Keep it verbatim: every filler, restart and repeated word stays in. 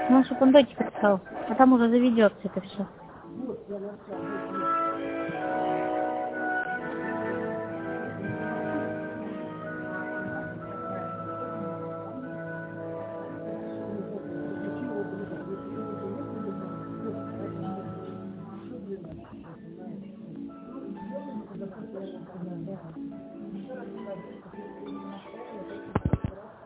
Ну, чтобы он датчик писал. А там уже заведется это все.